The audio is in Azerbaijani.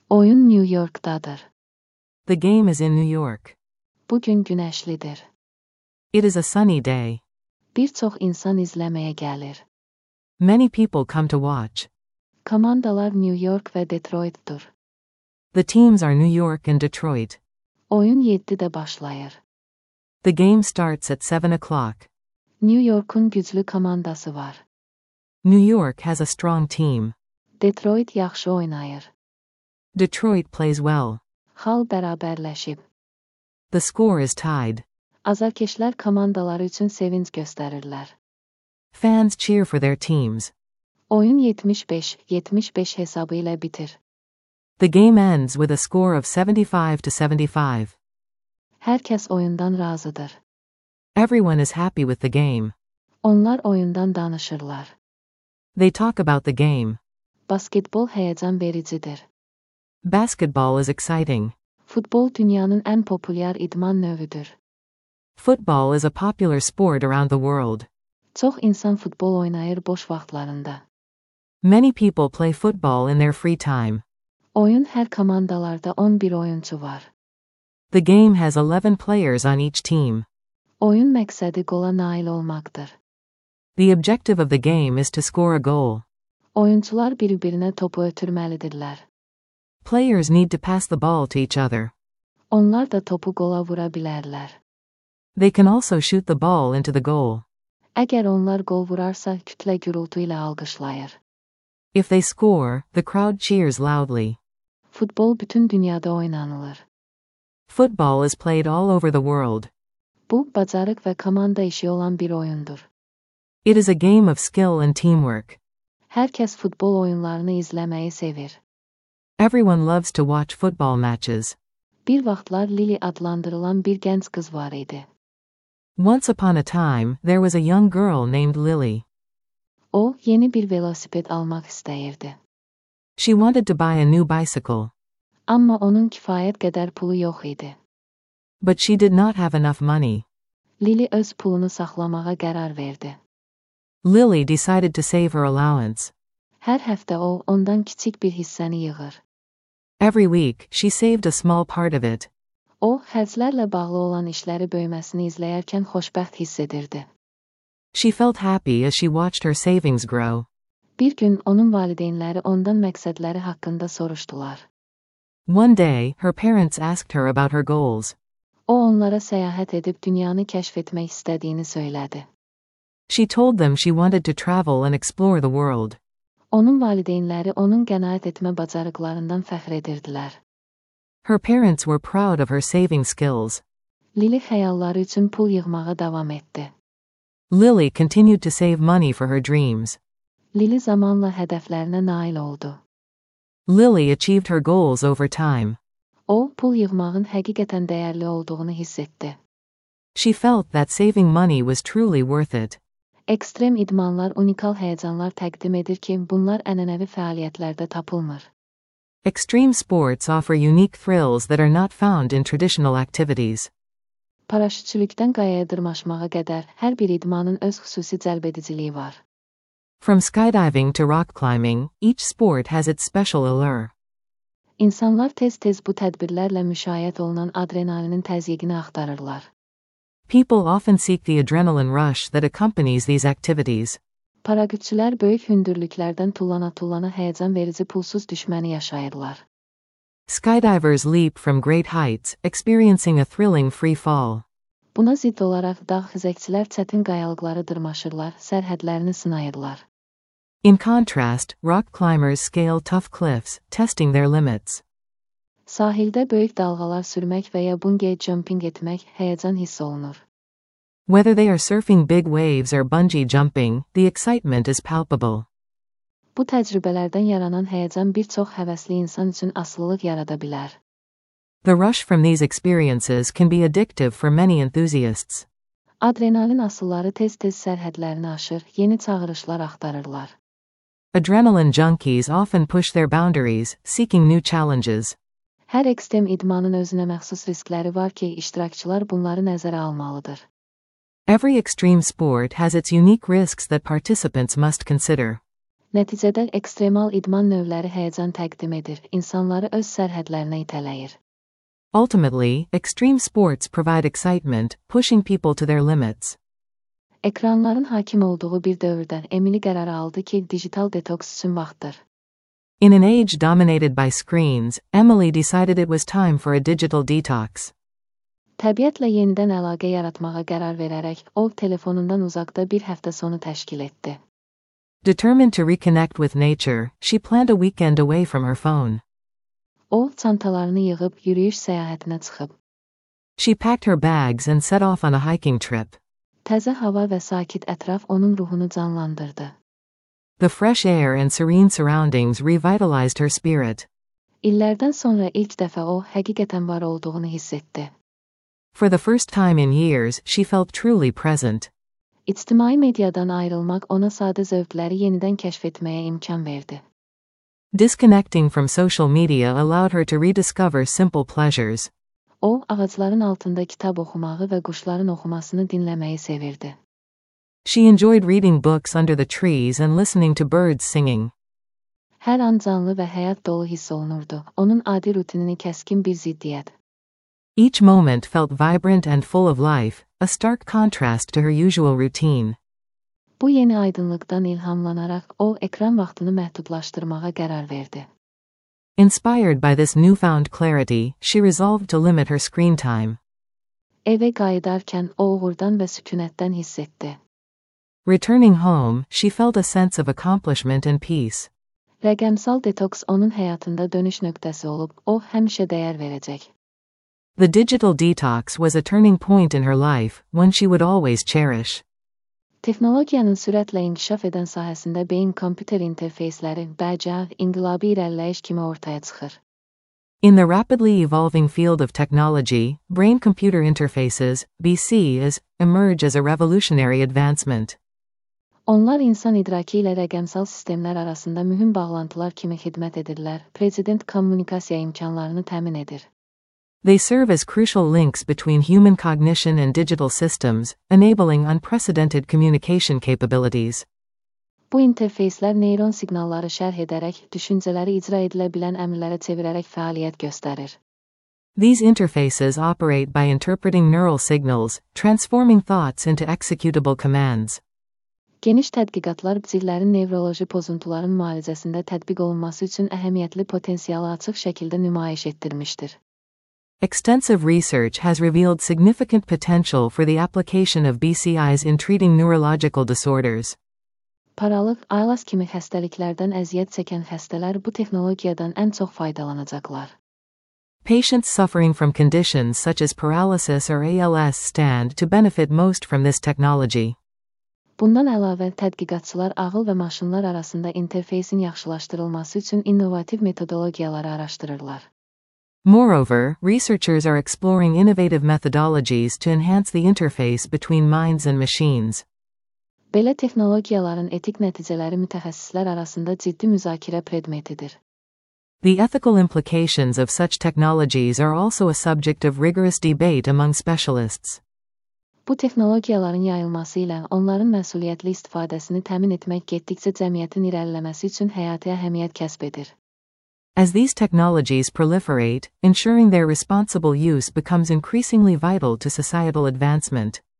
Oyun New York'tadır. The game is in New York. Bugün güneşlidir. It is a sunny day. Birçok insan izlemeye gelir. Many people come to watch. Komandalar New York ve Detroit'tur. The teams are New York and Detroit. Oyun 7'de başlayır. The game starts at 7 o'clock. New York'un güçlü komandası var. New York has a strong team. Detroit yaxşı oynayır. Detroit plays well. Hal bərabərləşib. The score is tied. Azarkeşlər komandaları üçün sevinç göstərirlər. Fans cheer for their teams. Oyun 75-75 hesabı ilə bitir. The game ends with a score of 75-75. Hər kəs oyundan razıdır. Everyone is happy with the game. Onlar oyundan danışırlar. They talk about the game. Basketbol həyəcan vericidir. Basketball is exciting. Futbol dünyanın ən populyar idman növüdür. Football is a popular sport around the world. Çox insan futbol oynayır boş vaxtlarında. Many people play football in their free time. Oyun hər komandalarda 11 oyuncu var. The game has 11 players on each team. Oyun məqsədi qola nail olmaqdır. The objective of the game is to score a goal. Oyuncular bir-birinə topu ötürməlidirlər. Players need to pass the ball to each other. Onlar da topu qola vura bilərlər. They can also shoot the ball into the goal. Əgər onlar qol vurarsa, kütlə gürültü ilə alqışlayır. If they score, the crowd cheers loudly. Futbol bütün dünyada oynanılır. Football is played all over the world. Bu, bacarıq və komanda işi olan bir oyundur. It is a game of skill and teamwork. Hər kəs futbol oyunlarını izləməyi sevir. Everyone loves to watch football matches. Bir vaxtlar Lily adlandırılan bir gənc qız var idi. Once upon a time, there was a young girl named Lily. O, yeni bir velosiped almaq istəyirdi. She wanted to buy a new bicycle. Amma onun kifayət qədər pulu yox idi. But she did not have enough money. Lily öz pulunu saxlamağa qərar verdi. Lily decided to save her allowance. Hər həftə o, ondan kiçik bir hissəni yığır. Every week, she saved a small part of it. O, xərclərlə bağlı olan işləri böyüməsini izləyərkən xoşbəxt hiss edirdi. She felt happy as she watched her savings grow. Bir gün onun valideynləri ondan məqsədləri haqqında soruşdular. One day, her parents asked her about her goals. O onlara səyahət edib dünyanı kəşf etmək istədiyini söylədi. She told them she wanted to travel and explore the world. Onun valideynləri onun qənaət etmə bacarıqlarından fəxr edirdilər. Her parents were proud of her saving skills. Lily xəyalları üçün pul yığmağa davam etdi. Lily continued to save money for her dreams. Lily zamanla hədəflərinə nail oldu. Lily achieved her goals over time. O, pul yığmağın həqiqətən dəyərli olduğunu hiss etdi. She felt that saving money was truly worth it. Ekstrem idmanlar unikal həyəcanlar təqdim edir ki, bunlar ənənəvi fəaliyyətlərdə tapılmır. Extreme sports offer unique thrills that are not found in traditional activities. Paraşütçülükdən qayaya dırmaşmağa qədər hər bir idmanın öz xüsusi cəlbediciliyi var. From skydiving to rock climbing, each sport has its special allure. İnsanlar tez-tez bu tədbirlərlə müşayiət olunan adrenalinin təzyiqini axtarırlar. People often seek the adrenaline rush that accompanies these activities. Paraşütçülər böyük hündürlüklərdən tullana-tullana həyəcan verici pulsuz düşməni yaşayırlar. Skydivers leap from great heights, experiencing a thrilling free fall. Buna zidd olaraq dağ xizəkçilər çətin qayalıqları dırmaşırlar, sərhədlərini sınayırlar. In contrast, rock climbers scale tough cliffs, testing their limits. Sahildə böyük dalğalar sürmək və ya bungee jumping etmək həyəcan hiss olunur. Whether they are surfing big waves or bungee jumping, the excitement is palpable. Bu təcrübələrdən yaranan həyəcan bir çox həvəsli insan üçün asılılıq yarada bilər. The rush from these experiences can be addictive for many enthusiasts. Adrenalin asılları tez-tez sərhədlərini aşır, yeni çağırışlar axtarırlar. Adrenaline junkies often push their boundaries, seeking new challenges. Hər ekstrem idmanın özünə məxsus riskləri var ki, iştirakçılar bunları nəzərə almalıdır. Every extreme sport has its unique risks that participants must consider. Nəticədə ekstremal idman növləri həyəcan təqdim edir, insanları öz sərhədlərinə itələyir. Ultimately, extreme sports provide excitement, pushing people to their limits. Ekranların hakim olduğu bir dövrdə Emily qərar aldı ki, dijital detoks üçün vaxtdır. In an age dominated by screens, Emily decided it was time for a digital detox. Təbiətlə yenidən əlaqə yaratmağa qərar verərək, o, telefonundan uzaqda bir həftə sonu təşkil etdi. Determined to reconnect with nature, she planned a weekend away from her phone. O, çantalarını yığıb yürüyüş səyahətinə çıxıb. She packed her bags and set off on a hiking trip. Təzə hava və sakit ətraf onun ruhunu canlandırdı. The fresh air and serene surroundings revitalized her spirit. İllərdən sonra ilk dəfə o, həqiqətən var olduğunu hiss etdi. For the first time in years, she felt truly present. İctimai mediadan ayrılmaq ona sadə zövqləri yenidən kəşf etməyə imkan verdi. Disconnecting from social media allowed her to rediscover simple pleasures. O, ağacların altında kitab oxumağı və quşların oxumasını dinləməyi sevirdi. She enjoyed reading books under the trees and listening to birds singing. Hər an canlı və həyat dolu hiss olunurdu. Onun adi rutinini kəskin bir ziddiyyət. Each moment felt vibrant and full of life, a stark contrast to her usual routine. Bu yeni aydınlıqdan ilhamlanaraq, o, ekran vaxtını məhdudlaşdırmağa qərar verdi. Inspired by this newfound clarity, she resolved to limit her screen time. Evə qayıdarkən o uğurdan və sükunətdən hiss etdi. Returning home, she felt a sense of accomplishment and peace. Rəqəmsal detoks onun həyatında dönüş nöqtəsi olub, o, həmişə dəyər verəcək. The digital detox was a turning point in her life, one she would always cherish. Texnologiyanın sürətlə inkişaf edən sahəsində beyin-kompüter interfeysləri bəcər, inqilabi irəliləyiş kimi ortaya çıxır. In the rapidly evolving field of technology, brain-computer interfaces, BCs, emerge as a revolutionary advancement. Onlar insan idraki ilə rəqəmsal sistemlər arasında mühüm bağlantılar kimi xidmət edirlər, prezident kommunikasiya imkanlarını təmin edir. They serve as crucial links between human cognition and digital systems, enabling unprecedented communication capabilities. Bu interfeyslər neyron siqnalları şərh edərək, düşüncələri icra edilə bilən əmrlərə çevirərək fəaliyyət göstərir. These interfaces operate by interpreting neural signals, transforming thoughts into executable commands. Geniş tədqiqatlar bcillərin nevroloji pozuntuların müalicəsində tətbiq olunması üçün əhəmiyyətli potensialı açıq şəkildə nümayiş etdirmişdir. Extensive research has revealed significant potential for the application of BCIs in treating neurological disorders. Paralıq, ALS kimi xəstəliklərdən əziyyət çəkən xəstələr bu texnologiyadan ən çox faydalanacaqlar. Patients suffering from conditions such as paralysis or ALS stand to benefit most from this technology. Bundan əlavə, tədqiqatçılar ağıl və maşınlar arasında interfeysin yaxşılaşdırılması üçün innovativ metodologiyaları araşdırırlar. Moreover, researchers are exploring innovative methodologies to enhance the interface between minds and machines. Belə texnologiyaların etik nəticələri mütəxəssislər arasında ciddi müzakirə predmetidir. The ethical implications of such technologies are also a subject of rigorous debate among specialists. Bu texnologiyaların yayılması ilə onların məsuliyyətli istifadəsini təmin etmək getdikcə cəmiyyətin irəliləməsi üçün həyati əhəmiyyət kəsb edir. As these technologies proliferate, ensuring their responsible use becomes increasingly vital to societal advancement.